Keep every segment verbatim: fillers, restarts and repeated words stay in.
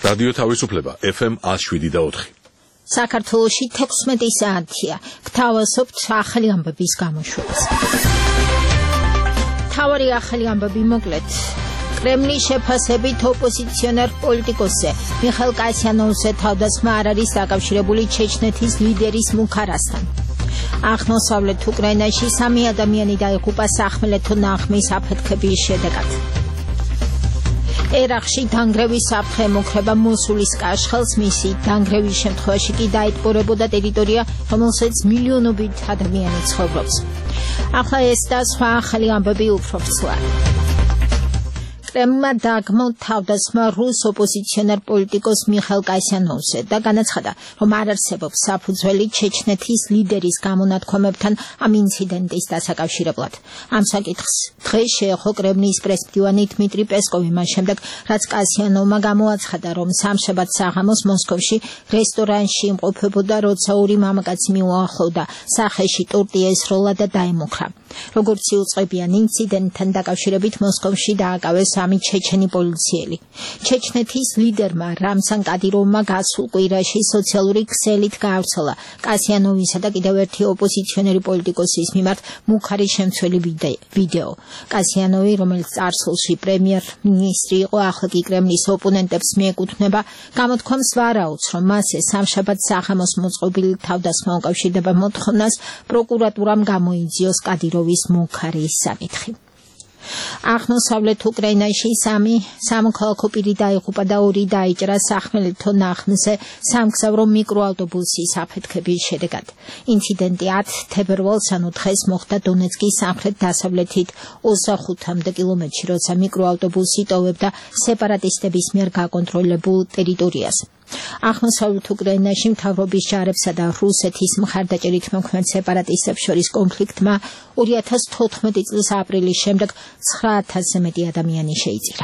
რადიო თავისუფლება ეფ ემ one oh seven და four. საქართველოში თექვსმეტი საათია. გთავაზობთ ახალი ამბების გამოშვებას. თავარი ახალი ამბები მოკლედ. კრემლის შეფასებით ოპოზიციონერ პოლიტიკოსზე მიხეილ კასიანოვზე თავდასხმა არ არის დაკავშირებული ჩეჩნეთის ლიდერის მუქარასთან. აღმოსავლეთ უკრაინაში სამი ადამიანი დაიღუპა სახმელეთო ნაღმის აფეთქების შედეგად. ერაყში დანგრევის საფრთხე ემუქრება მოსულის კაშხალს, მისი დანგრევის შემთხვევაში კი დაიტბორებოდა ტერიტორია, რომელსაც მილიონობით ადამიანი ცხოვრობს. ახლა ეს და სხვა ახალი ამბები უფრო ვრცლად. კრემლმა დაგმო თავდასხმა რუს ოპოზიციონერ პოლიტიკოს მიხეილ კასიანოვზე და განაცხადა, რომ არ არსებობს საფუძველი ჩეჩნეთის ლიდერის გამონათქვამებთან ამ ინციდენტის დასაკავშირებლად. ამ საკითხს დღეს შეეხო კრემლის პრესმდივანი დმიტრი პესკოვი მას შემდეგ, რაც კასიანოვმა გამოაცხადა, რომ სამშაბათ საღამოს მოსკოვში რესტორანში იმყოფებოდა, როცა ორი მამაკაცი მიუახლოვდა სახეში ტორტი ესროლა და დაემუქრა. როგორც იუწყებიან ინციდენტთან დაკავშირებით მოსკოვში დააკავეს სამი ჩეჩენი პოლიციელი. ჩეჩნეთის ლიდერმა რამზან კადიროვმა გასულ კვირაში სოციალური ქსელით გაავრცელა კასიანოვისა და კიდევ ერთი ოპოზიციონერი პოლიტიკოსის მიმართ მუქარი შემცველი ვიდეო. კასიანოვი, რომელიც წარსულში პრემიერ-მინისტრი იყო, ახლა კი კრემლის ოპონენტებს მიეკუთვნება, გამოთქვამს ვარაუდს, რომ მასზე სამშაბათ საღამოს მოწყობილი თავდასხმა უკავშირდება მოთხოვნას პროკურატურამ გამოიძიოს კადიროვის მუქარი საკითხი. აღმოსავლეთ უკრაინაში სამი სამოქალაქო პირი დაიღუპა და ორი დაიჭრა სახმელეთო ნაღმზე სამგზავრო მიკროავტობუსის აფეთქების შედეგად. ინციდენტი ათ თებერვალს, ანუ დღეს მოხდა დონეცკის სამხრეთ-დასავლეთით ოცდახუთამდე კილომეტრში, როცა მიკროავტობუსი ტოვებდა სეპარატისტების მიერ გაკონტროლებულ ტერიტორიას. აღმოსავლეთ უკრაინაში მთავრობის ჯარებსა და რუსეთის მხარდაჭერით მოქმედ სეპარატისტებს შორის კონფლიქტმა ორი ათას თოთხმეტი წლის აპრილის შემდეგ ცხრა ათასზე მეტი ადამიანი შეიწირა.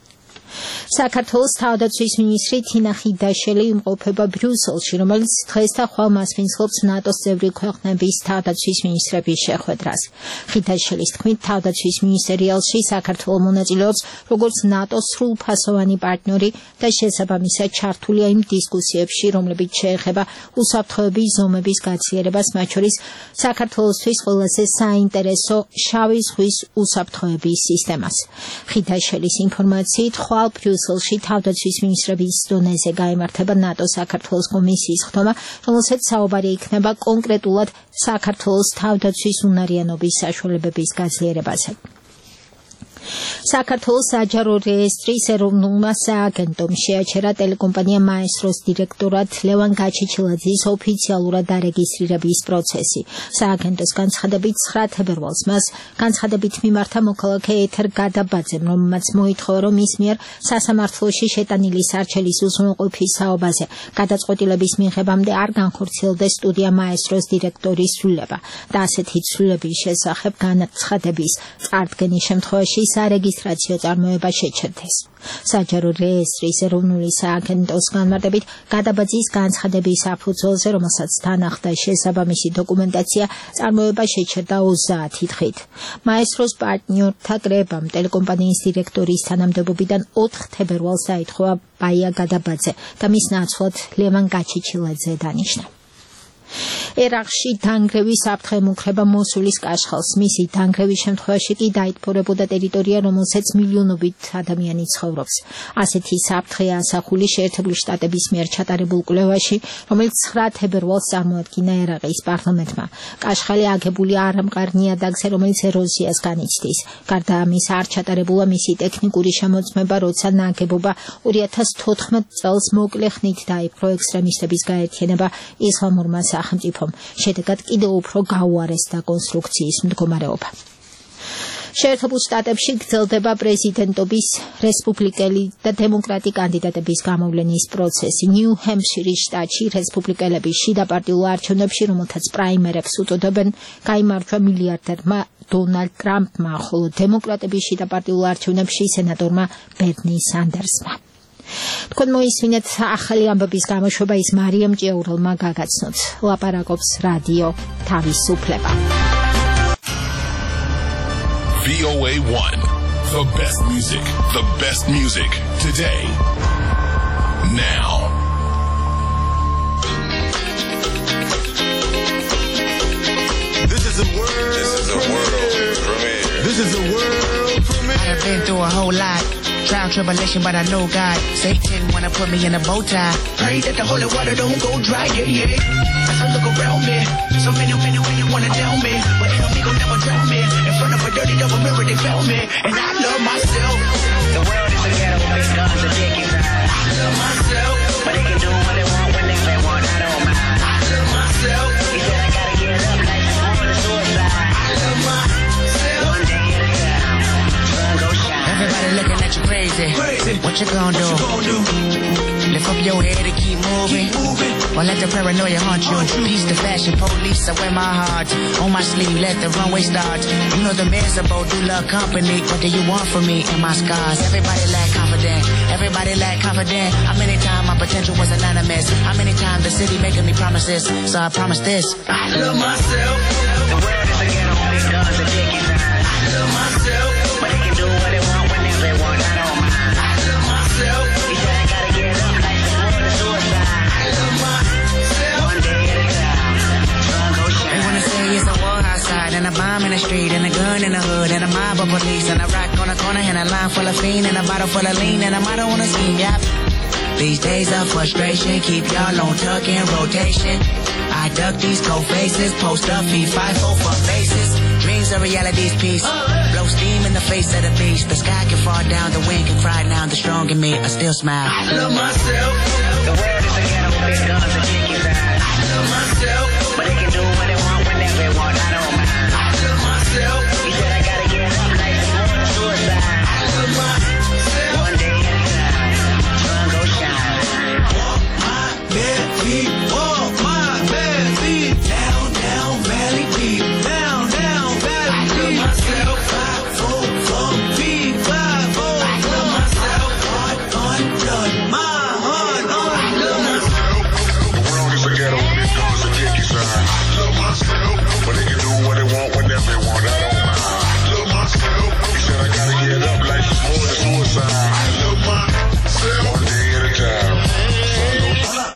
საქართველოს თავდაცვის მინისტრი თინა ხიდაშელი იმყოფება ბრიუსელში, რომელიც დღეს და ხვალ მასპინძლობს ნატოს წევრი ქვეყნების თავდაცვის მინისტრების შეხვედრას. ხიდაშელის თქმით, თავდაცვის მინისტერიალში საქართველო მონაწილეობს როგორც ნატოს სრულფასოვანი პარტნიორი და შესაბამისად ჩართულია იმ დისკუსიებში, რომლებიც შეეხება უსაფრთხოების ზომების გაციერებას, მათ შორის საქართველოსთვის ყველაზე საინტერესო შავი ზღვის უსაფრთხოების სისტემას. ხიდაშელის ინფორმაციით, ხვალ ბრიუსელში თავდაცვის მინისტრების დონეზე გაიმართება ნატოს საქართველოს კომისიის ხდომა, რომელსაც საუბარი იქნება კონკრეტულად საქართველოს თავდაცვის უნარიანობის საშუალებების გაძლიერებაზე. საქართველოს საჯარო რეესტრის ეროვნულმა სააგენტომ შეაჩერა ტელეკომპანია მაესტროს დირექტორად ლევან გაჩეჩილაძის ოფიციალურად დარეგისტრირების პროცესი. სააგენტოს განცხადებით ცხრა თებერვალს მას განცხადებით მიმართა მოქალაქე ეთერ გადაბაძემ, რომელმაც მოითხოვა, რომ მის მიერ სასამართლოში შეტანილი სარჩელის უზრუნველყოფის საუბაზე გადაწყვეტილების მიღებამდე არ განხორციელდეს სტუდია მაესტროს დირექტორის ცვლილება და ასეთი ცვლილების შესახებ განცხადების წარდგენის შემთხვევაში სარეგისტრაციო წარმოება შეჩერდეს. საჯარო რეესტრის ეროვნული სააგენტოს განმარტებით, გადაბაძის განცხადების საფუძველზე, რომელსაც თან ახლდა შესაბამისი დოკუმენტაცია, წარმოება შეჩერდა ოცდაათი დღით. მაესტროს პარტნიორთა კრებამ ტელეკომპანიის დირექტორის თანამდებობიდან ოთხ თებერვალს დაითხოვა ბაია გადაბაძე და მის ნაცვლად ლევან გაჩეჩილაძე დანიშნა. ერაყში დანგრევის საფრთხე ემუქრება მოსულის კაშხალს, მისი დანგრევის შემთხვევაში კი დაიტბორებოდა ტერიტორია, რომელსაც მილიონობით ადამიანი ცხოვრობს. ასეთი საფრთხეა ასახული შეერთებული შტატების მიერ ჩატარებულ კვლევაში, რომელიც ცხრა თებერვალს წარმოადგინა ერაყის პარლამენტმა. კაშხალი აგებულია არამყარ ნიადაგზე, რომელიც ეროზიას განიცდის. გარდა ამისა, არ ჩატარებულა მისი ტექნიკური შემოწმება, როცა ნაგებობა ორი ათას თოთხმეტ წელს მოკლე ხნით დაიპყრო ექსტრემისტების გაერთიანება ისლამურმა სახელმწიფომ. შედეგად კიდევ უფრო გაუარესდა კონსტრუქციის მდგომარეობა. შეერთებულ შტატებში გრძელდება პრეზიდენტობის რესპუბლიკელი და დემოკრატი კანდიდატების გამოვლენის პროცესი. ნიუ-ჰემპშირის შტატში რესპუბლიკელების შიდა პარტიულ არჩევნებში, რომელთაც პრაიმერებს უწოდებენ, გაიმარჯვა მილიარდერმა დონალდ ტრამპმა, ხოლო დემოკრატების შიდა პარტიულ არჩევნებში სენატორმა ბერნი სანდერსმა. თქვენ მოისმინეთ ახალი ამბების გამოშვება, ის მარიამ ჭიაურელმა გაგაცნოთ. ლაპარაკობს რადიო თავისუფლება. V O A one, the best music, the best music today. now. This is a world. This is a world premiere. This is a world premiere. I done been through a whole lot. Trial, tribulation, but I know God. Satan wanna put me in a bow tie. Pray that the holy water don't go dry, yeah, yeah. As I look around me, so many, many, many wanna down me, but enemy gon' never drown me. In front of a dirty double mirror, they found me, and I love myself. The world is a ghetto, big guns and dick inside. I love myself, but they can do what they want when they want. I don't mind. I love myself. He said I gotta get up like this woman is suicide. I love myself. One day at a time, sun go shine. Everybody looking at you crazy. Crazy. What you gonna do? What you gonna do? Lift up your head and keep moving. Keep moving. Or let the paranoia haunt you. Peace the fashion police, I wear my heart on my sleeve, let the runway start. You know the miserable do love company. What do you want from me and my scars? Everybody lack confident. Everybody lack confident. How many times my potential was anonymous? How many times the city making me promises? So I promise this. I love myself. The world is a ghetto, big guns and dick inside. I love myself. But they can do what they want whenever they want. I don't mind. I love myself. He said I gotta get up like this woman is suicide. I love myself. One day at a time, sun go shine. They wanna say it's a war outside and a bomb in the street and a gun in the hood and a mob of police and a rock on the corner and a line full of fiend and a bottle full of lean and a motto on a scheme, yeah. These days of frustration keep y'all on tuck in rotation. I duck these cold faces, post up, feed five four for faces. Dreams are reality's piece. Blow steam in the face of the beast. The sky can fall down, the wind can cry now. The strong in me, I still smile. I love myself. The world is a ghetto, big guns and dick inside. I love myself. But they can do what they want whenever they want. I don't mind. I love myself. He said I gotta get up like this woman is suicide. I love myself. One day at a time, sun go shine. Walk my bare feet, walk my bare feet. Down, down, valley deep. Down, down, valley deep. I love myself. Five, four, four, feet, five, four. I love myself. Heart on blood, my heart on blood. The world is a ghetto, big guns and dick inside. I love myself, but they can do what they want whenever they want. I don't mind. I love myself. He said I gotta get up like this more than suicide. I love myself. One day at a time. Sun go shine.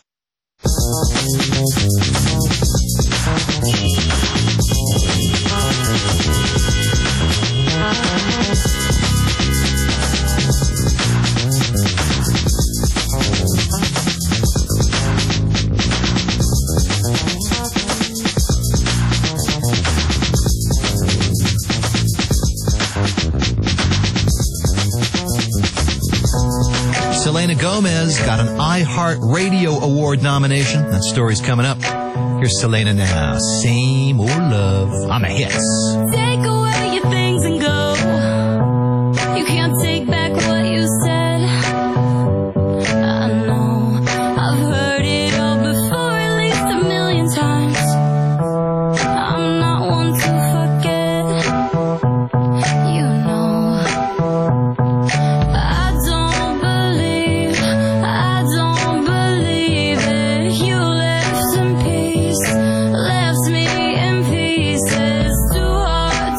Selena Gomez got an iHeart Radio Award nomination. That story's coming up. Here's Selena now. Same old love on the hits. Take away your things and go. You can't take back what you said. I know I've heard it all before, at least a million times. I'm not one to forget. You know I don't believe, I don't believe it. You left in peace, left me in pieces. Too hard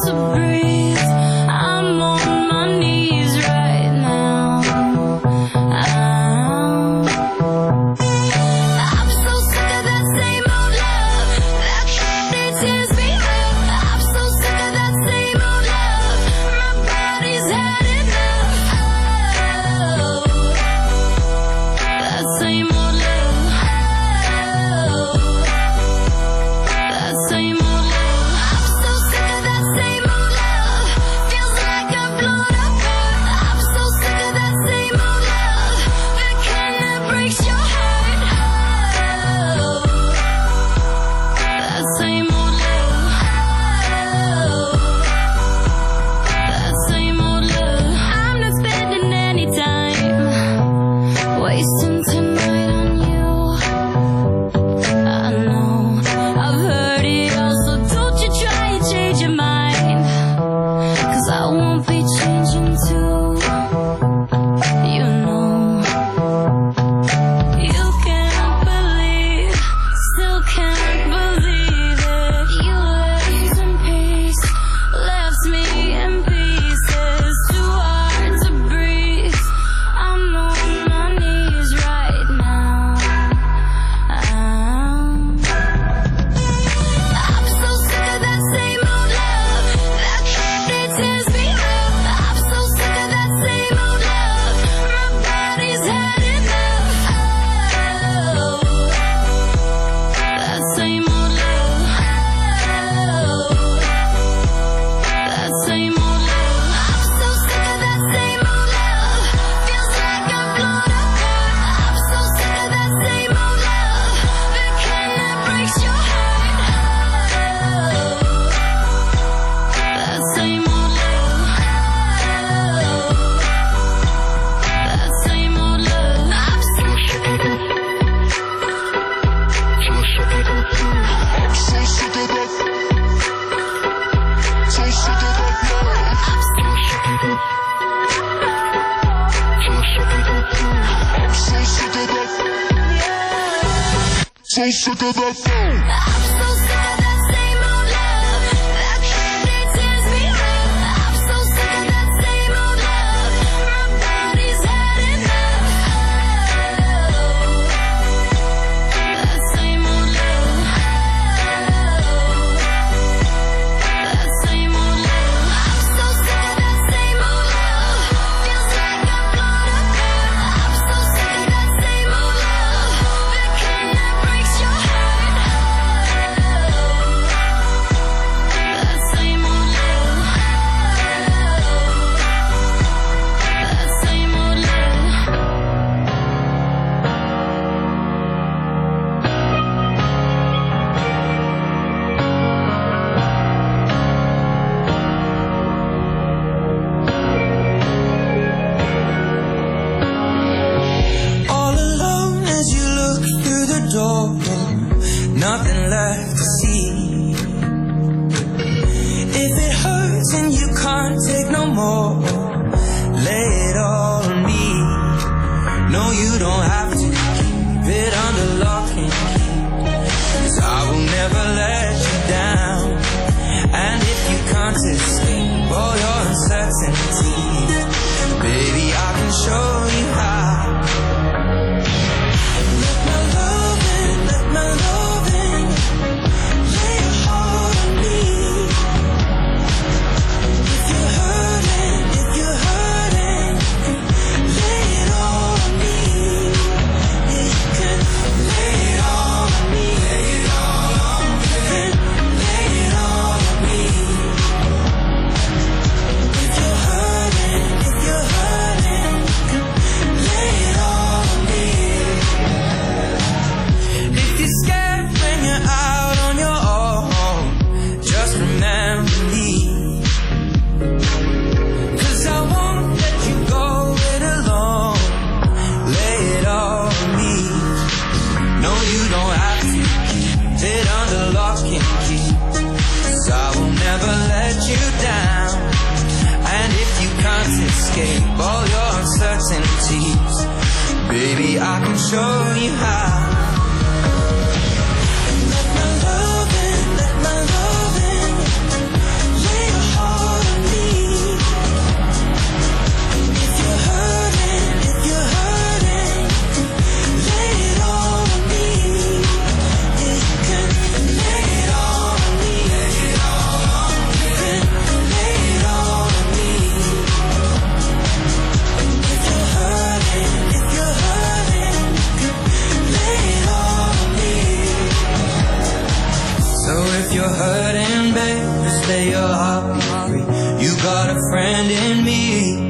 so sick of that phone. I'm so sick of that same old love that candy tears me up. I'm so sick of that same old love. My body's had enough. That same old love. That same old love. I'm so sick of that same old love. Feels like I'm gonna burn. I'm so sick of that same old love. The kind that breaks your heart. That same old love. That same old love. All alone as you look through the door, nothing left to see. If it hurts and you can't take no more, lay it all on me. No, you don't have to keep it under lock and key, 'cause I will never let you down. And if you can't escape all your uncertainties, baby, I can show you how. Let my love in, let my love in, lay your heart on me. If you're hurting, if you're hurting, lay it all on me. Yeah, you can lay it all on me. Lay it all on me. Lay it all on me. If you're hurting, if you're hurting, lay it all on me. If you're scared when you're out on your own, just remember me. 'Cause I won't let you go it alone. Lay it all on me. No, you don't have to keep it under lock and key, 'cause I will never let you down. And if you can't escape all your uncertainties, baby, I can show you how. Let my love in, let my love in, lay your heart on me. If you're hurting, if you're hurting, lay it all on me. Yeah, you can lay it all on me. Lay it all on me. You can lay it all on me. If you're hurting, if you're hurting, lay it all on me. So if you're hurting, babe, just lay your heart be free. You got a friend in me.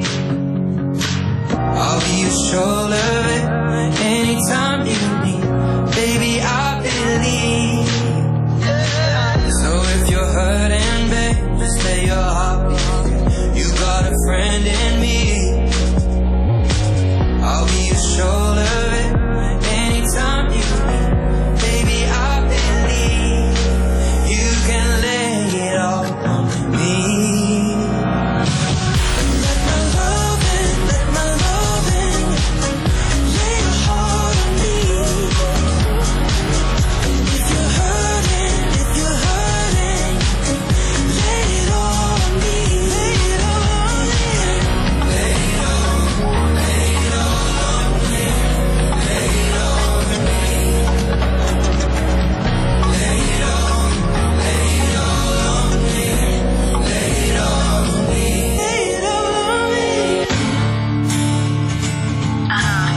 I'll be your shoulder, babe, anytime you need. Baby, I believe. So if you're hurting, babe, just lay your heart be free. You got a friend in me. I'll be your shoulder, babe, anytime you need. Baby, I believe you can lay it all on me. Let my love in, let my love in, lay your heart on me. If you're hurting, if you're hurting, lay it all on me. Lay it all on me. Lay it all, lay it all on me. Lay it all on me. Lay it all, lay it all on me. Lay it all on me. Lay it all on me. Uh-huh.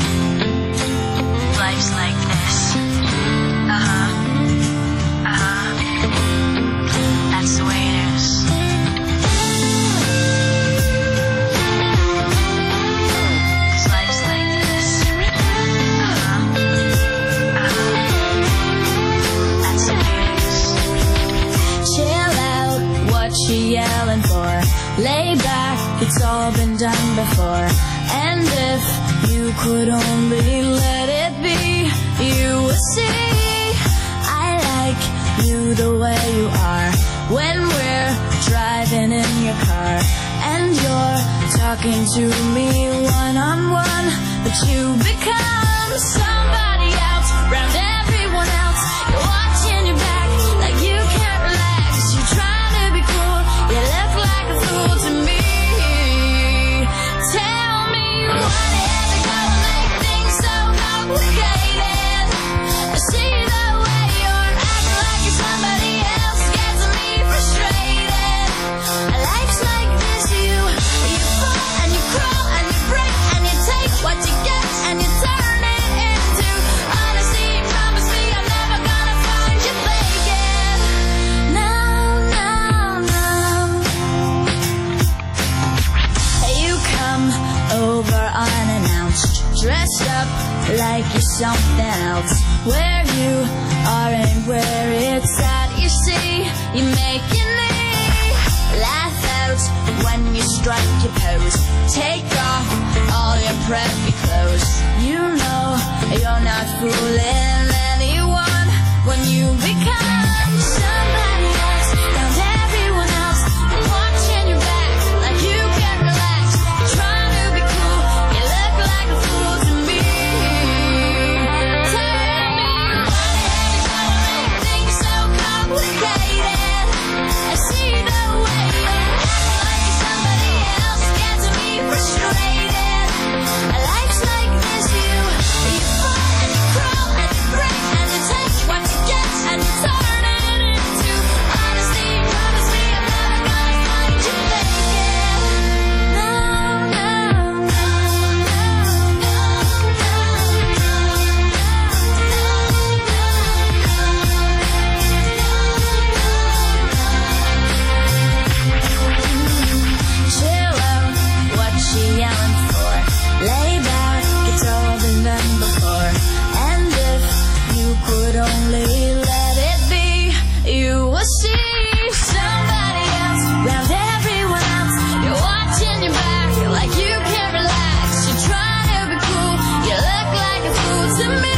Life's like this. Uh-huh. Uh-huh. That's the way it is. 'Cause life's like this. Uh-huh. Uh-huh. That's the way it is. Chill out, what you yelling for? Lay back, it's all been done before. And if you could only let it be, you would see I like you the way you are. When we're driving in your car and you're talking to me one on one, but you become somebody else round everyone else. like you're something else. Where you are and where it's at, you see, you make your knee laugh out when you strike your pose. Take off all your preppy clothes. You know you're not fooling anyone when you become somebody else. Found everyone else watching your back like you can't relax. You're trying to be cool, you look like a fool to me. Tell me, why the hell you gotta make things so complicated? I see the way you act like you're somebody else, gets me frustrated. Life's like this, you you fall and you crawl and you break and you take what you get and you turn it into honesty. Promise me I'm never gonna find you faking. No, no, no, no, no, chill out, what she yelling for? Lay back, it's all been done before. And if you could only let it be, you will see somebody else round everyone else. You're watching your back like you can't relax. You're trying to be cool, you look like a fool to me.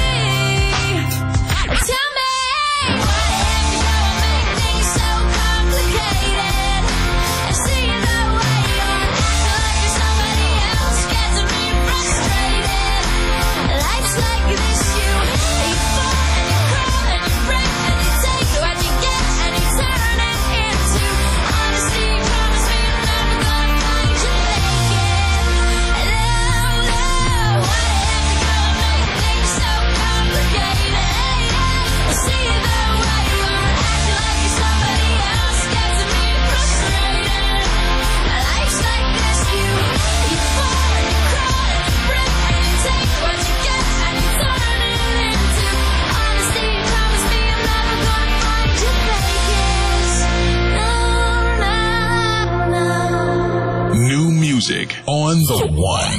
Tell me, why the heck you gotta make things so complicated? I see the way you act like you're somebody else, gets me frustrated. Life's like this, you you fall and you crawl and you break and you take what you get and you turn it into honesty. Promise me I'm never gonna find you faking. No, no, why the heck you gotta make things so complicated? I see the way you act like you're somebody else, gets me frustrated. Life's like this, you you fall and you crawl and you break and you take what you get and you turn it into honesty. Promise me I'm never gonna find you faking. No, no, no. New music on the one.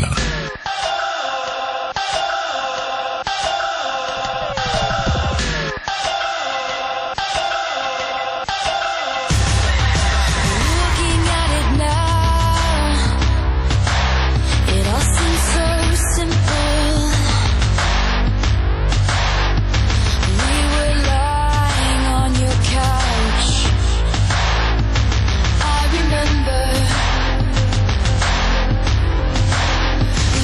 Looking at it now, it all seems so simple. We were lying on your couch. I remember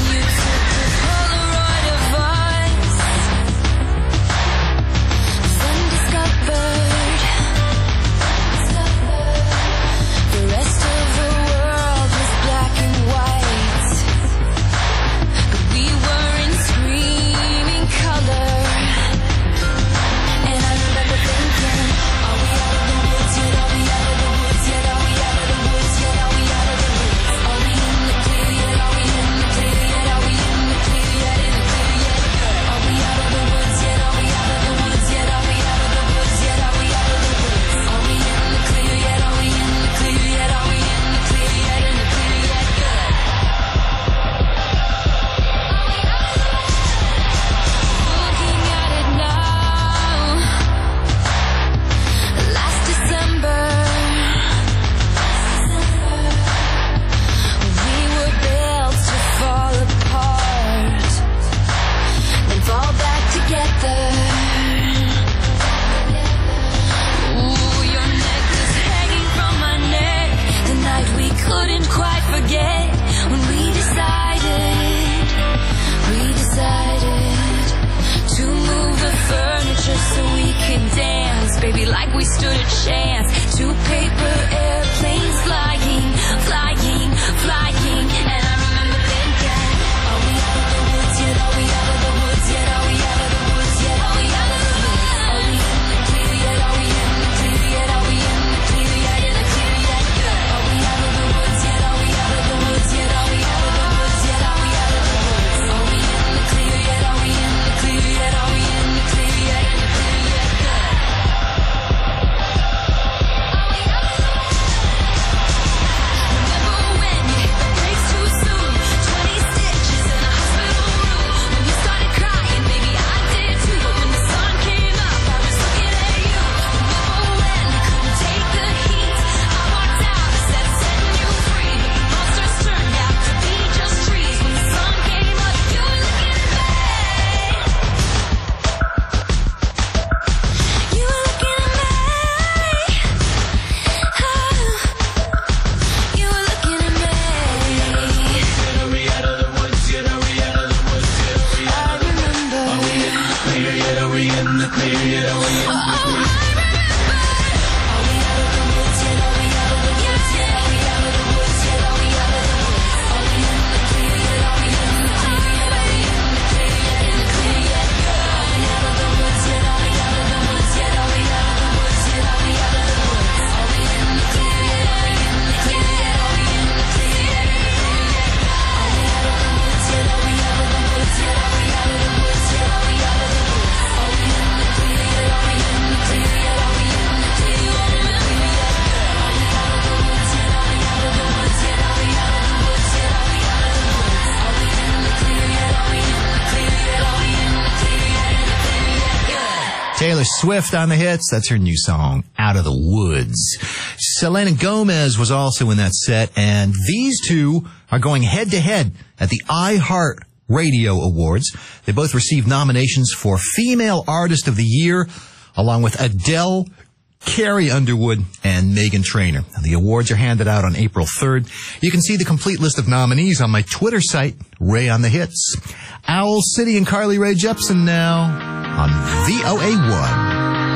Swift on the hits. That's her new song, Out of the Woods. Selena Gomez was also in that set, and these two are going head-to-head at the iHeart Radio Awards. They both received nominations for Female Artist of the Year, along with Adele, Carrie Underwood, and Meghan Trainor. The awards are handed out on April third. You can see the complete list of nominees on my Twitter site, Ray on the Hits. Owl City and Carly Rae Jepsen now on V O A one.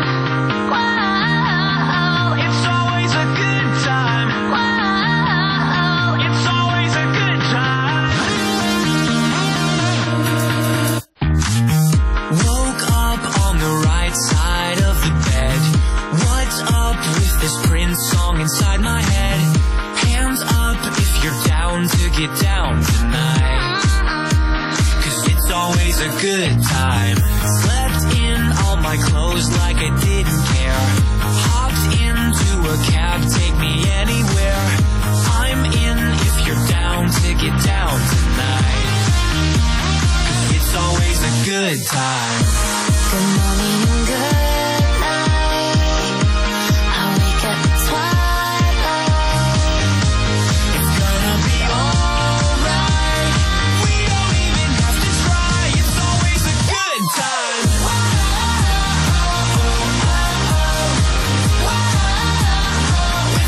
Wow, it's always a good time. Wow, it's always a good time. Woke up on the right side of the bed. What's up with this Prince song inside my head? Hands up if you're down to get down tonight. Cause it's always a good time. Slept in all my clothes like I didn't care. Hopped into a cab, take me anywhere. I'm in if you're down to get down tonight. Cause it's always a good time. Good morning and good night. I wake up at twilight. It's gonna be alright. We don't even have to try. It's always a good time. It's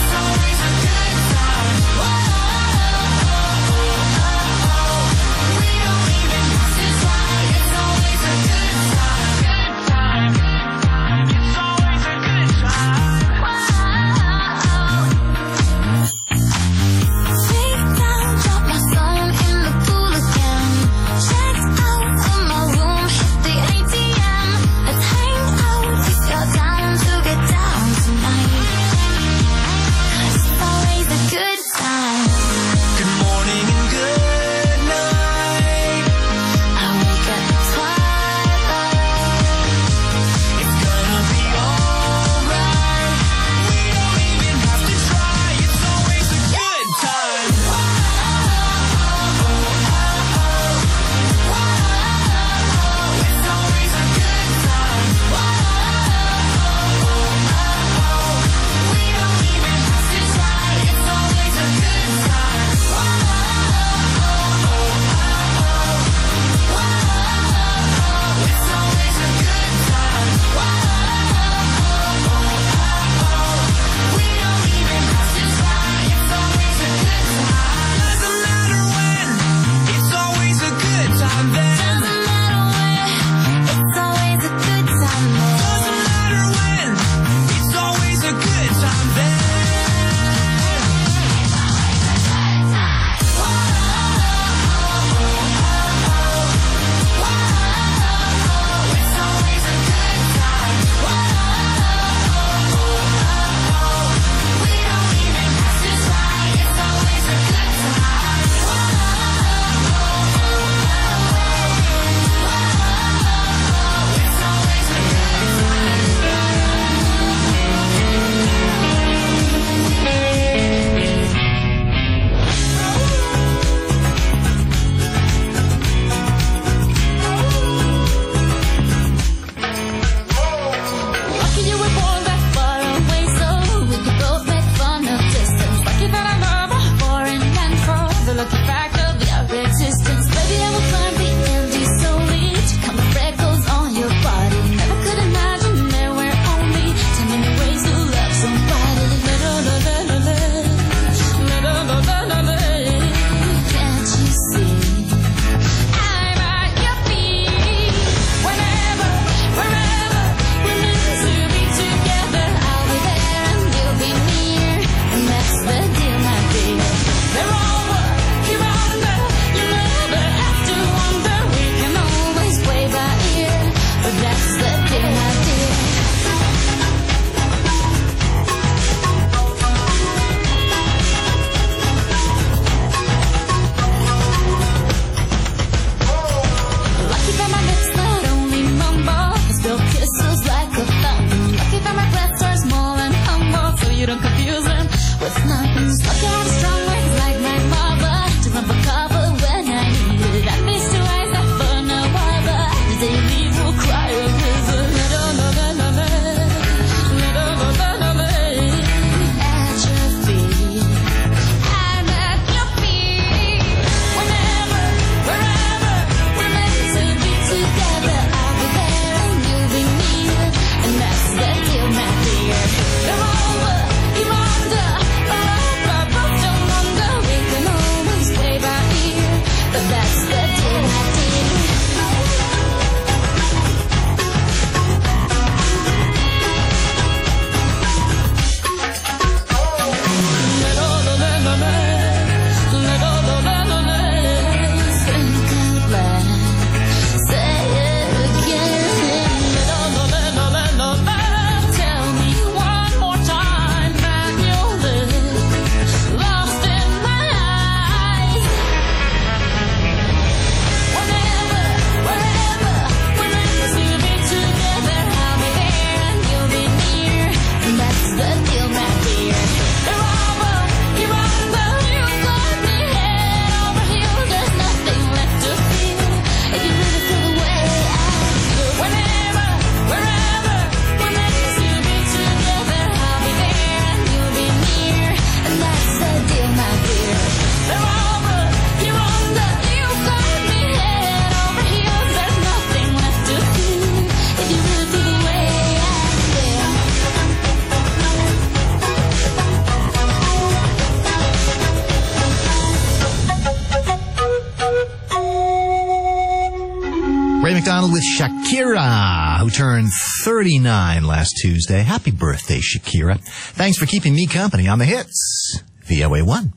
McDonald with Shakira, who turned thirty-nine last Tuesday. Happy birthday, Shakira. Thanks for keeping me company on the hits. V O A one.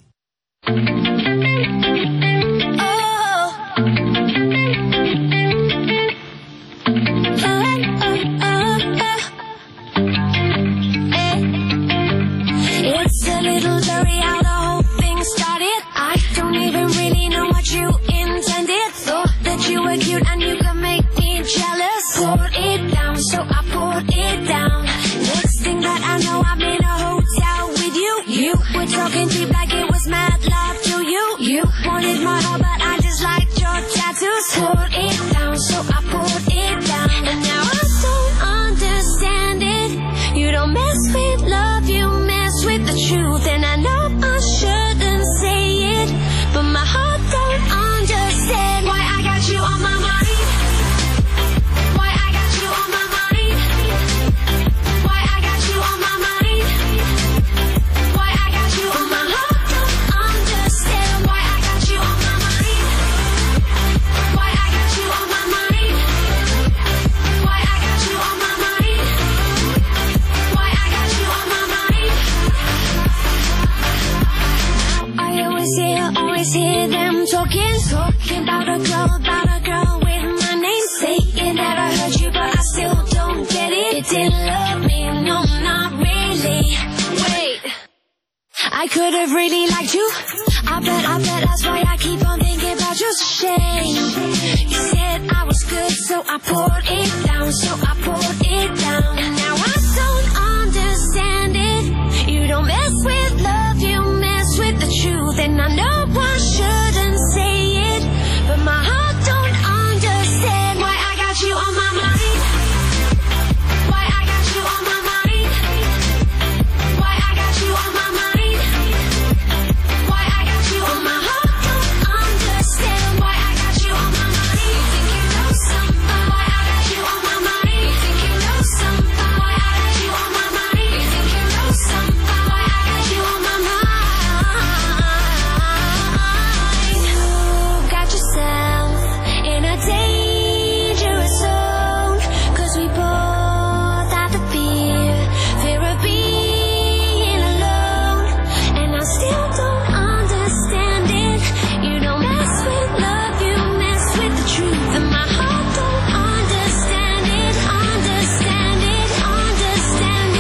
It's a little blurry how the whole thing started. I don't even really know what you intended. Thought that you were cute and you could make me jealous. Poured it down, so I poured it down. Next thing that I know, I'm in a hotel with you. You were talking cheap like it was mad love to you. You wanted my love, but I just liked your tattoos. Poured it down, so I poured it down. And now I don't understand it. You don't mess with love, you mess with the truth. And I know I shouldn't say it, but my heart don't understand why I got you on my mind. Why I got you on my mind. Why I got you on my mind. Why I got you on my heart don't understand why I got you on my mind. Why I got you on my mind. Why I got you on my mind. Why I got you on my mind. I always hear, always hear them talking, talking about a girl, about a girl with my name, saying that I heard you, but I still don't get it. You didn't love me, no, not really. Wait, I could have really liked you. I bet, I bet that's why I keep on thinking about you. Shame. You said I was good, so I poured it down, so I poured it down. And now I don't understand it. You don't mess with love, you mess with the truth. And I know I shouldn't say it, but my heart don't understand why I got you on my mind. Why I got you on my mind. Why I got you on my mind. Why I got you on my heart don't understand why I got you on my mind. You think you know something? Why I got you on my mind. You think you know something? Why I got you on my mind. You think you know something? Why I got you on my mind. You got yourself in a dangerous zone, 'cause we both have the fear, fear of being alone. And I still don't understand it. You don't mess with love, you mess with the truth. And my heart don't understand it, understand it, understand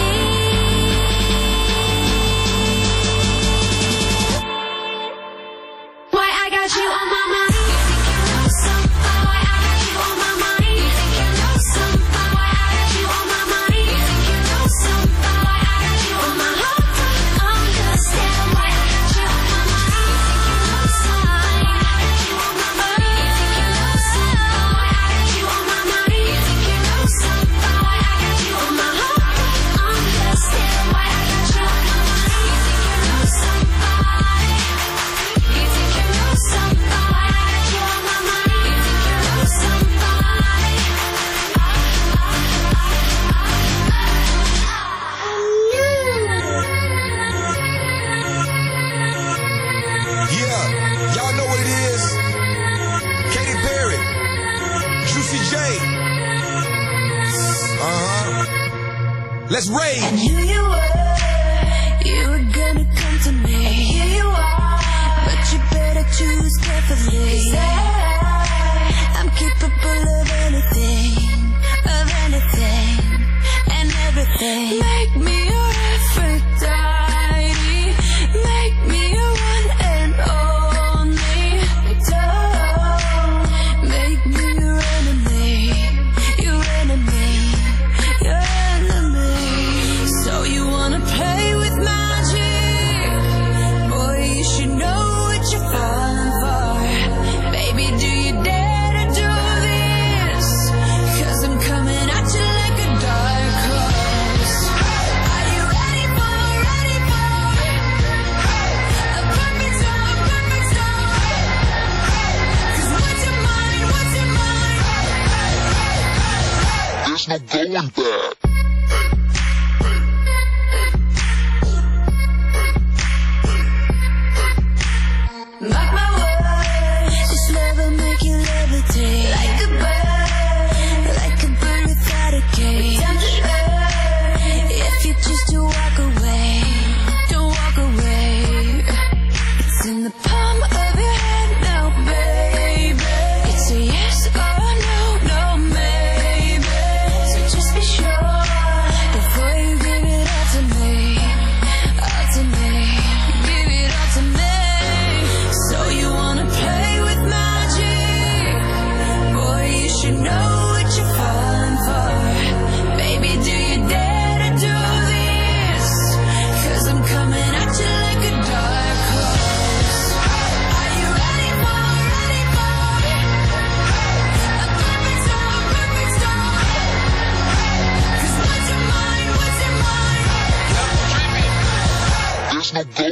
it. Why I got you on my mind. You think you know something? Why I got you on my mind. You think you know something? Why I got you on my mind. You think you know something? Why I got you on my heart don't understand why I got you on my mind. You think you know something? Why I got you on my mind. You think you know something? Why I got you on my mind. You think you know something? Why I got you on my heart don't understand why I got you on my mind. You think you know something? You think you know something? Why I got you on my mind. You think you know something? Yeah, y'all know what it is. Katy Perry, Juicy J. Uh-huh. Let's rage. And here you were, you were gonna come to me. And here you are, but you better choose carefully. 'Cause I, I'm capable of anything, of anything, and everything. Make me your Aphrodite, make me your one and only. Don't make me your enemy, your enemy, your enemy. So you wanna play with magic? Boy, you should know what you're falling for. Baby, do you dare to do this? 'Cause I'm coming at you like a dark horse. Are you ready for, ready for a perfect storm, perfect storm? 'Cause what's your mind, what's your mind? There's no going back. Mark my words, this love will make you levitate like a bird.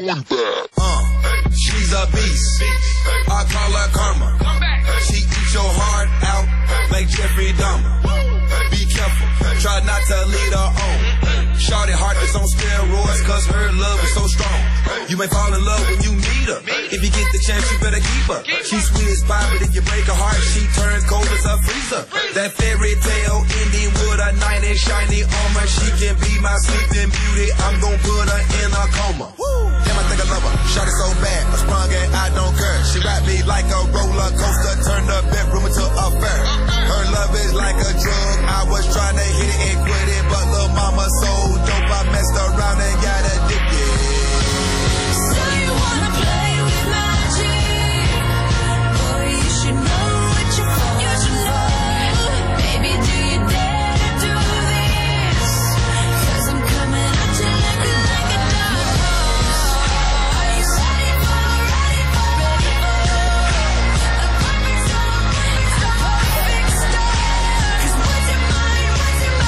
going back. Uh, she's a beast. I call her karma. She eats your heart out like Jeffrey Dahmer. Be careful, try not to lead her on. Shorty heart is on steroids cause her love is so strong. You may fall in love when you meet her. If you get the chance, you better keep her. She sweet as pie, but if you break her heart, she turns cold as a freezer. That fairy tale ending with a knight in shiny armor. She can be my sleeping beauty. I'm gonna put her in a coma. Damn, I think I love her. Shorty so bad, I sprung and I don't care. She wrapped me like a roller coaster, turned the bedroom into a fair. Her love is like a drug. I was trying to hit it and quit it, but little mama so dope, I messed around and got addicted. So you wanna play with magic? Boy, you should know what you're for. You should know. Baby, do you dare to do this? Cause I'm coming at you like a, like a dog. Are you ready for, ready for, ready for a perfect storm? A perfect storm. Cause what's your mind, what's your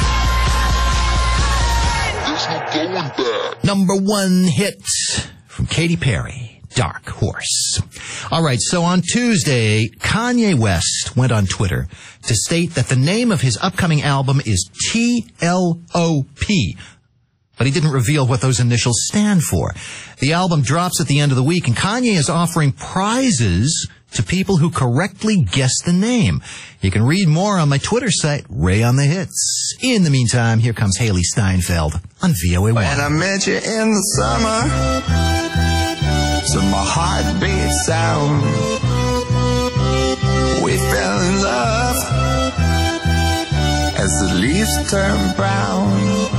mind? There's no going back. Number one hit from Katy Perry, Dark Horse. All right, so on Tuesday, Kanye West went on Twitter to state that the name of his upcoming album is T L O P, but he didn't reveal what those initials stand for. The album drops at the end of the week, and Kanye is offering prizes to people who correctly guess the name. You can read more on my Twitter site, Ray on the Hits. In the meantime, here comes Haley Steinfeld on V O A one. When I met you in the summer, to my heartbeat sound, we fell in love as the leaves turn brown,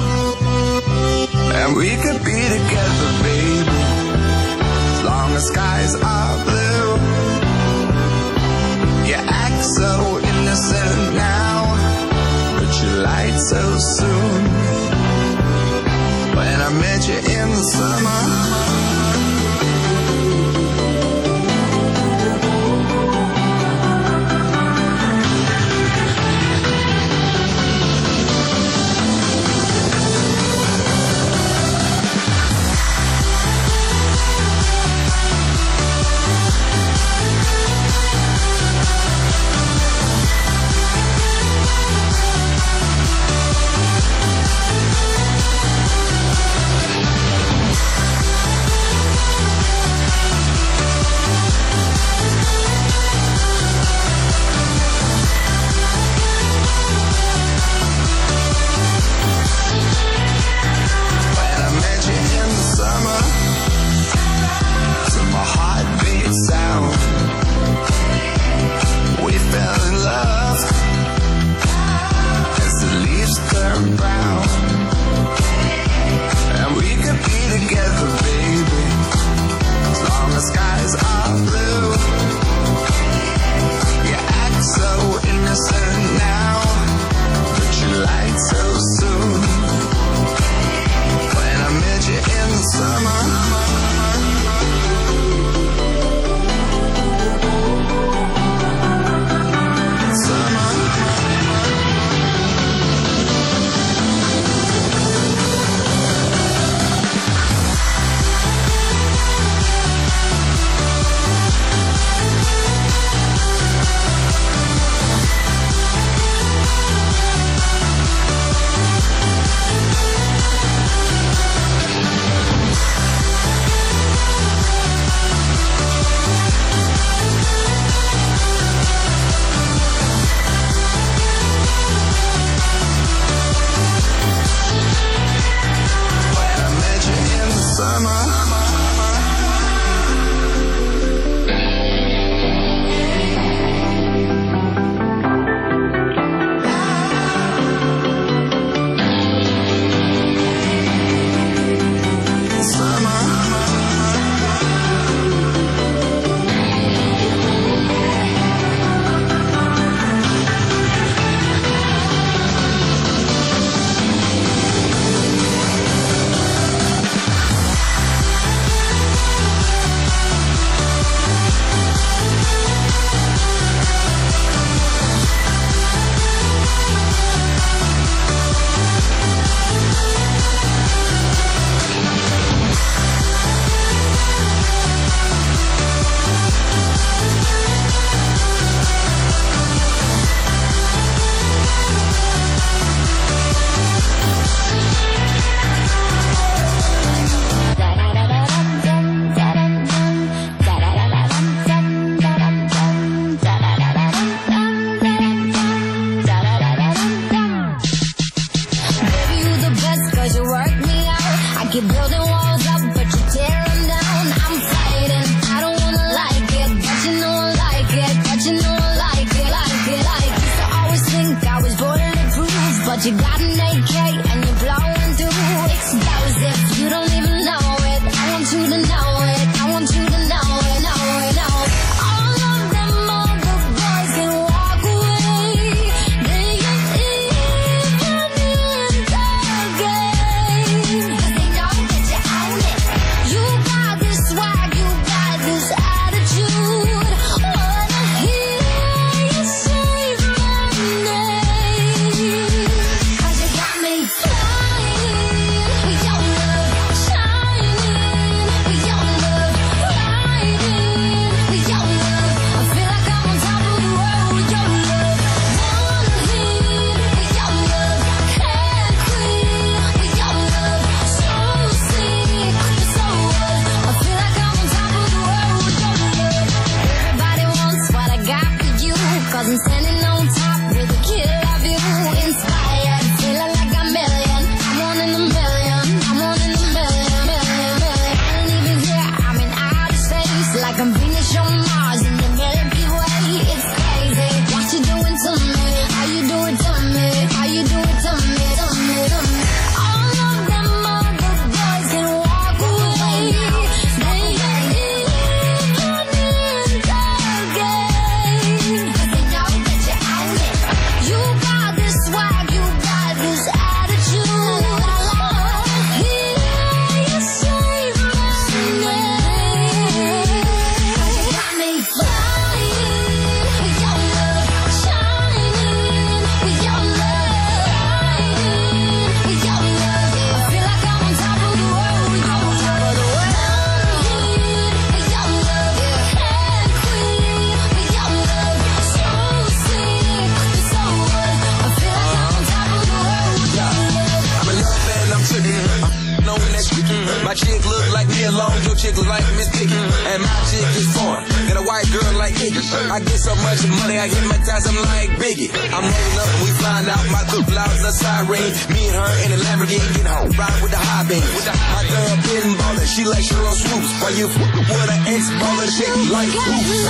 and we could be together, baby, as long as skies are blue. You act so innocent now, but you lied so soon. When I met you in the summer, Cause you got an A K and you're blowing through explosive. You don't even know it. I want you to know it. I want you to know it, know it, know it. All of them other boys can walk away. They ain't even in the game. Cause they know that you own it. You got this swag, you got this attitude. Wanna hear you say my name. Cause you got me flying with your love, shining with your love, riding with your love. I feel like I'm on top of the world with your love. One hit with your love, head queen with your love. So sick, so what? I feel like I'm on top of the world with your love. Everybody wants what I got for you, cause I'm standing on top with a kid of you. Inspired, feeling like a million. I'm one in a million. I'm one in a million, million, million. I ain't even here, I'm in outer space. Like I'm Venus on Mars in the Milky Way. It's crazy what you doing to me. How you do it to me. How you do it to me, to me, to me. All of them other boys can walk away. They ain't even in the game. Cause they know that you own it. You got this swag, you got this attitude. Wanna hear you say my name. Cause you got me flying with your love, shining with your love, riding with your love. I feel like I'm on top of the world with your love. One hit with your love, head queen with your love. So sick, so what? I feel like I'm on top of the world with your love. I'm a love fan, I'm tripping. I'm knowing that shit. My chick look like me alone, your chick look like Miss Piggy. And my chick is foreign. Got a white girl like Iggy. I get so much money, I hypnotize, I'm like Biggie. I'm rolling up and we flying out, my coupe loud as a siren. Me and her in a Lamborghini get home, ride with the high beam. My girl been ballin', she like she on swoops. While you f with an ex-baller, chick like Baby, hoops.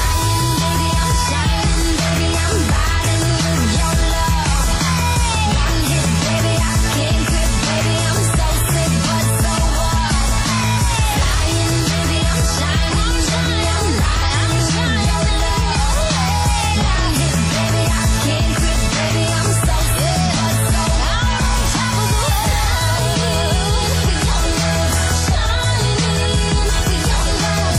I'm shining, baby, I'm riding with your love. One hit, baby, I can't quit, baby, I'm so sick, but so what? Flying, baby, I'm shining, baby, I'm riding with your love. One hit, baby, I can't quit, baby, I'm so sick, but so what? On top of the world with your love, shining with your love,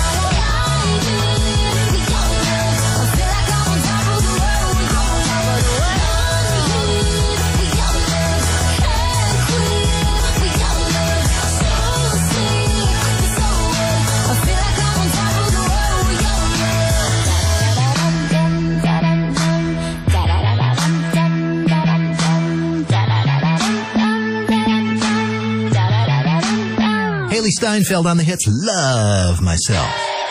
riding with your love. I feel like I'm on top of the world with your love. One hit with your love, head queen with your love. So sick, so what? I feel like I'm on top of the world with your love. Haley Steinfeld on the hits Love Myself.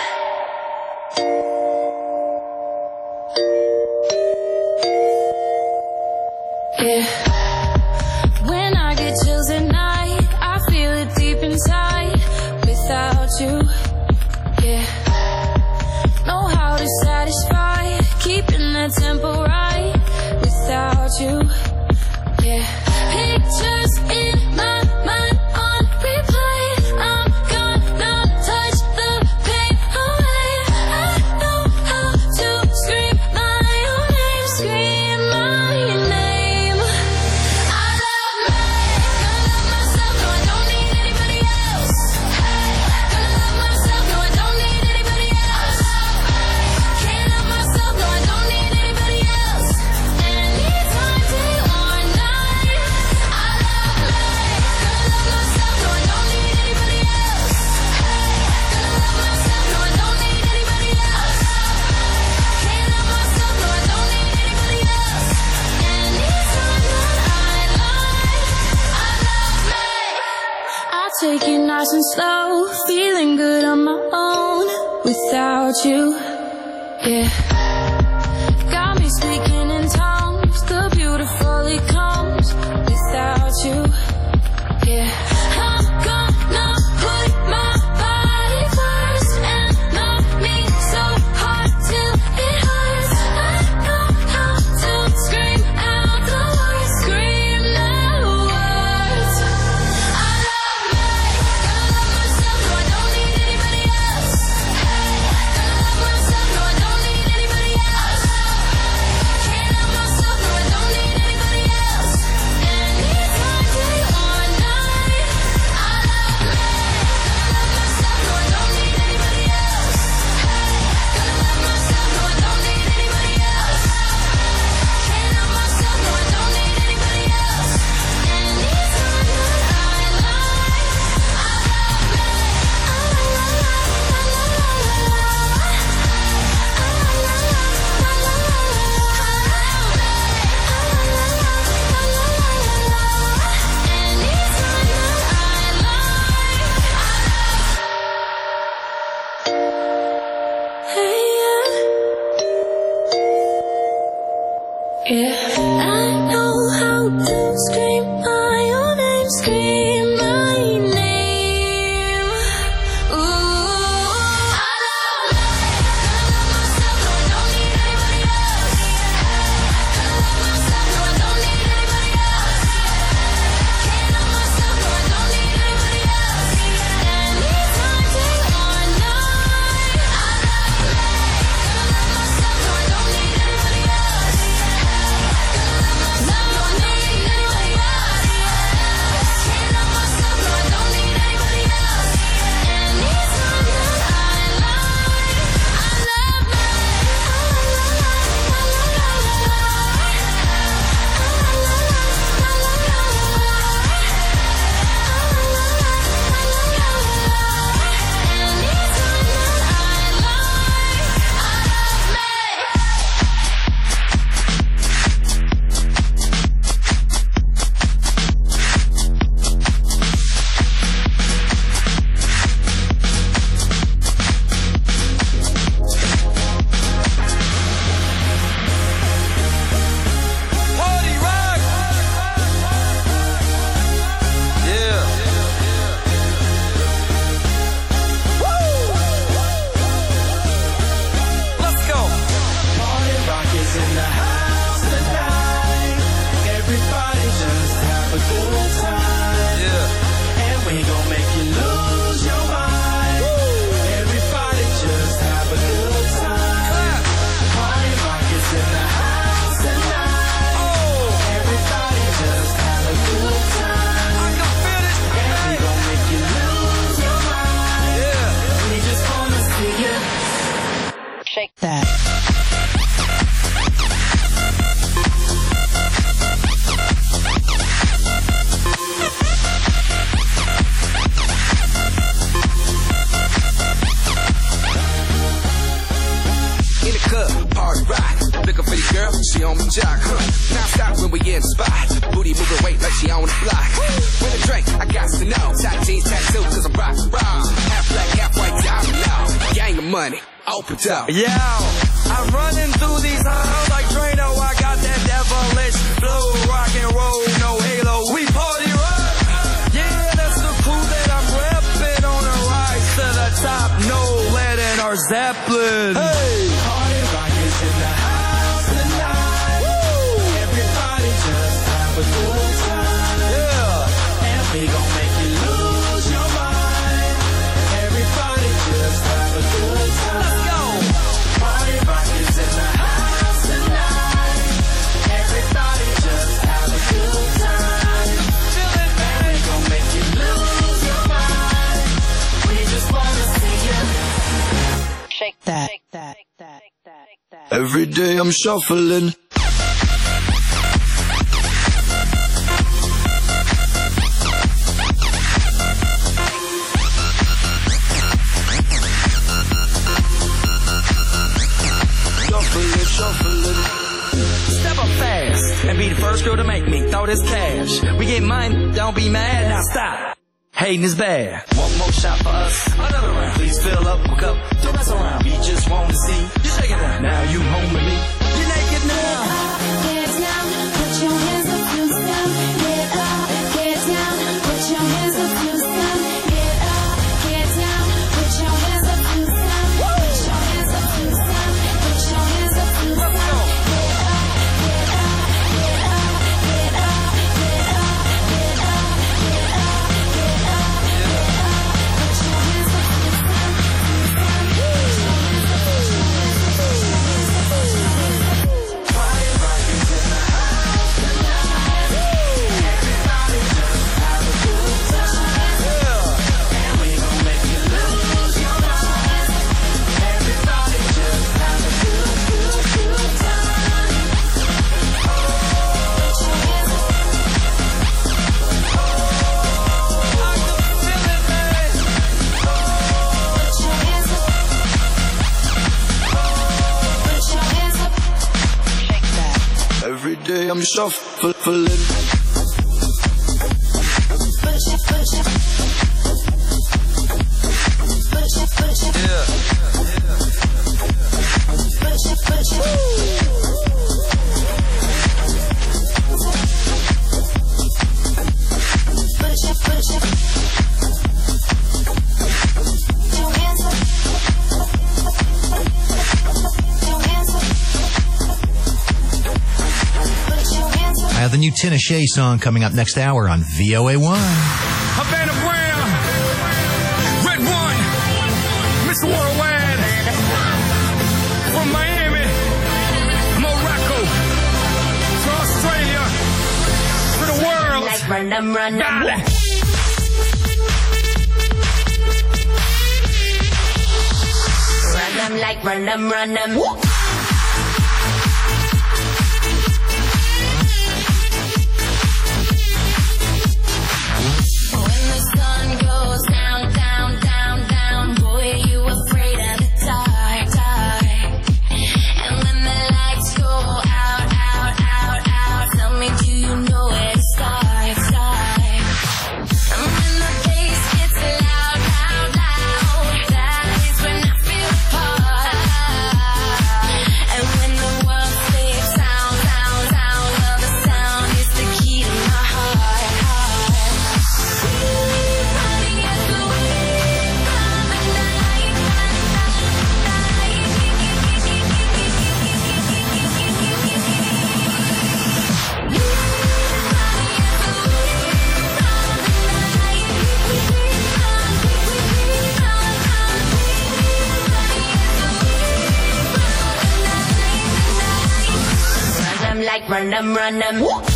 Yeah. When I get chills at night, I feel it deep inside. Without you, yeah. Know how to satisfy, keeping that tempo right. Without you, yeah. Pictures in my mind on replay. I'm gonna touch the pain away. I know how to scream my own name, scream my name. I love me, gonna love myself, no I don't need anybody else. Gonna love myself, no I don't need anybody else. Can't love myself, no I don't need anybody else. Anytime, day or night. I love me, gonna love myself, no I don't need anybody else. Gonna love myself, no I don't need anybody else. Can't love myself, no I don't need anybody else. Anytime that I lie, I love me. I take it nice and slow, feeling good on my own without you, yeah. Got me speaking in tongues, the beautiful it comes without you, yeah. I'm gonna put my body first and love me so hard till it hurts. I know how to scream out the words, scream Yeah, I know how to scream my own name, scream my name. Ooh, I love myself, no, I don't need anybody else. I love myself, no, I don't need anybody else. Can't love myself, no, I don't need anybody else. Anytime, day or night. I love myself, no, I don't need anybody else. Love no, I don't need anybody else. Can't love myself, no, I don't need anybody else. Anytime that I lie, I love me. Party rock. Yeah. Let's go. Party rock is in the house tonight. Everybody just have a good time. Yeah. And we gon' make you lose your mind. Everybody just have a good time. Clap. Party rock is in the house tonight. Oh, Everybody just have a good time. I can feel it. And we gon' make you lose your mind. Yeah. We just wanna see you shake that. In the club, party rock. Looking for the girl, she on my jock, huh? Now stop when we in the spot. Booty moving weight like she on the block. With a drink, I got to know. Tight jeans, tattoo, cause I'm rock, rock. Half black, half white, diamond now. Gang of money, open up. Yo, I'm running through these halls like Drano. I got that devilish flow, rock and roll, no halo. We party rock. Yeah, that's the crew that I'm repping on a rise to the top. No lead in our Zeppelin. Hey, Party rock is in the house tonight. Everybody just have a good time. yeah. And we gon' make you lose your mind. Everybody just have a good time. Let's go. Party rock is in the house tonight. Everybody just have a good time. Feel it, And we gon' make you lose your mind. We just wanna see you shake that. Shake that. Every day I'm shuffling. Shuffling, shuffling. Step up fast and be the first girl to make me throw this cash. We get money, don't be mad, now stop. Hating is bad. One more shot for us, another round. Please fill up my cup, don't mess around. We just wanna see you shake it down. Now you home with me, you naked now. Get down, put your hands up, you step. Get up, get down, put your hands up, you step. Get up, get down, put your hands up, you step. Put your hands up, you step. Put your hands up, you step. Get up, get up, get up, get up, get up, get up, get up, get up, get up, get up. Put your hands up, you step. Put your hands up, put your hands up, put your hands up, put your hands up. Party rock is in the house tonight. Everybody just have a good time. And we gon' make you lose your mind. Everybody just have a good, good, good time. I can feel it, man. Put your hands up. Put your hands up. Shake that. Every day I'm shuffling. Put your, put your. Put your, put your. Yeah. Put your, put your. the new Tinashe song coming up next hour on V O A one. Havana Brown, Red One, Mister Worldwide, from Miami, Morocco, to Australia, to the world. Like run them, run them. Dale. Run them like run them, run them. When the sun goes down, down, down, down, boy, you afraid of the dark, dark. And when the lights go out, out, out, out, tell me, do you know where to start, start? And when the bass gets loud, loud, loud, that is when I feel the part. And when the world sleeps, sound, sound, sound, well, the sound is the key to my heart, heart. Running as the wind from the night, run them like run them, run them.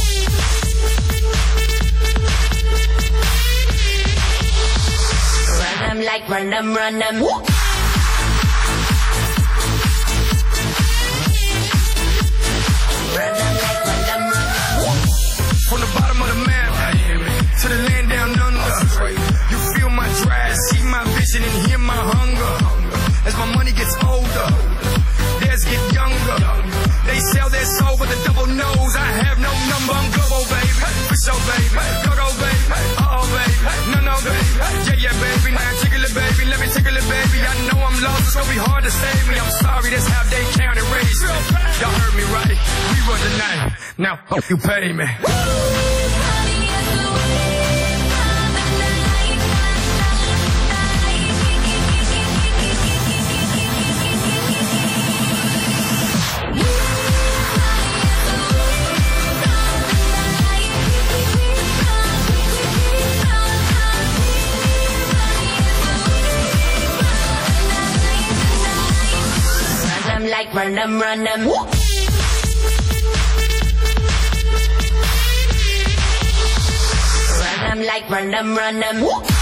Run them like run them, run them. Run them like run them, run them. From the bottom of the map to the land down under, you feel my drive, see my vision, and hear my hunger. As my money gets older, theirs get younger. They sell their soul with a double nose. I have no number, I'm global, baby. For sure, baby. Go, go, baby. Uh-oh, baby. No, no, baby. Yeah, yeah, baby. Now tickle it, baby. Let me tickle it, baby. I know I'm lost, it's gonna be hard to save me. I'm sorry, that's how they count and raise me. Y'all heard me right. We run the night. Now, hope you pay me. Run them like run them, run them. Run them like run them, run them.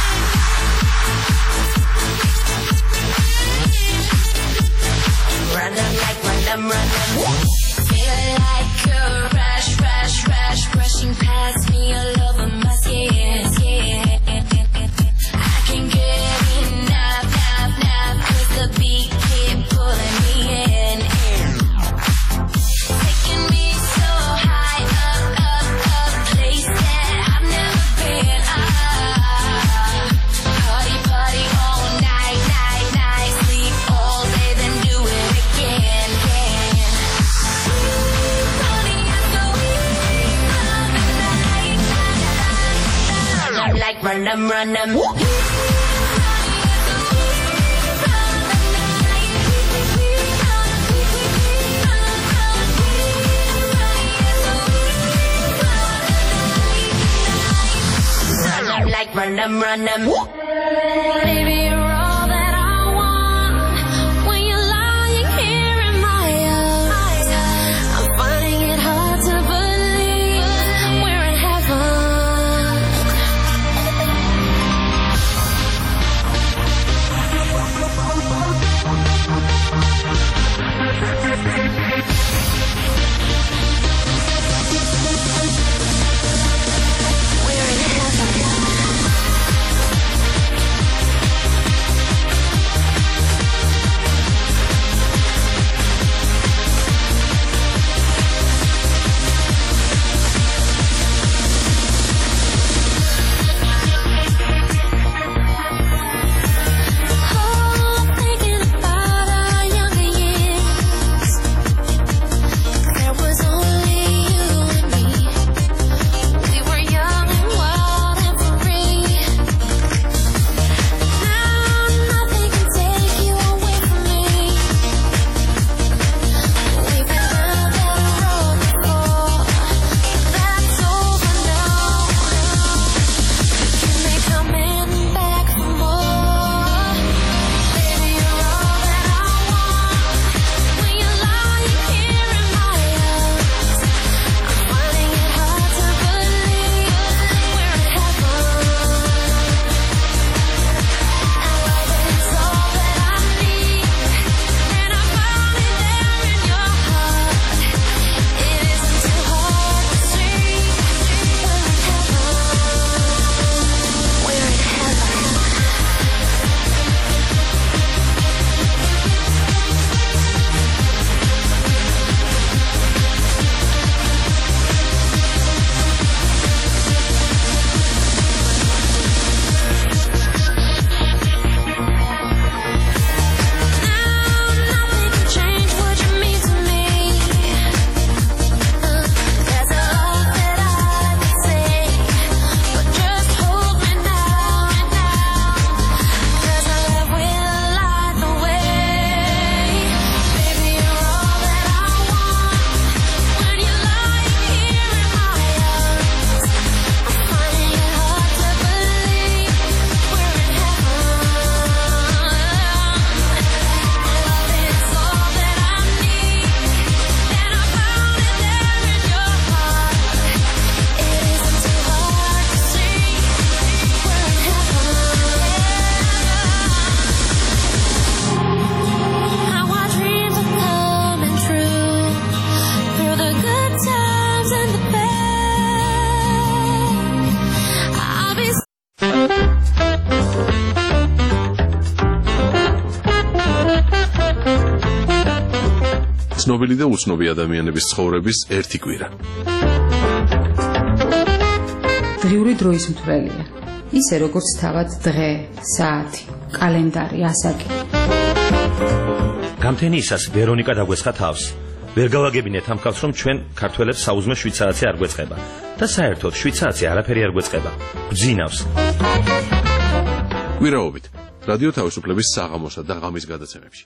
Run them like run them, run them. Feel like a rush, rush, rush, rushing past me all over my skin, skin. I can get enough, enough, enough, 'cause the beat keep pulling me in, in. Taking me so high up, up, up, place that I've never been. Ah, party, party all night, night, night, sleep all day, then do it again, again. Party as the wind from the night, run them like run them, run them. Run them like run them, run them. Baby, you're all that I want. When you're lying here in my arms, I'm finding it hard to believe we're in heaven. We're in heaven. ცნობილი და უცნობი ადამიანების ცხოვრების ერთი კვირა. დღიური დროის მთვრელია. ისე როგორც თავად დღე, საათი, კალენდარი, ასაკი. გამთენიისას ვერონიკა დაგვესხა თავს. ვერ გავაგებინეთ ამ ხალხს, რომ ჩვენ ქართველებს საუზმე შვიდ საათზე არ გვეწყება და საერთოდ შვიდ საათზე არაფერი არ გვეწყება. გძინავს. კვირაობით რადიო თავისუფლების საღამოსა და ღამის გადაცემებში.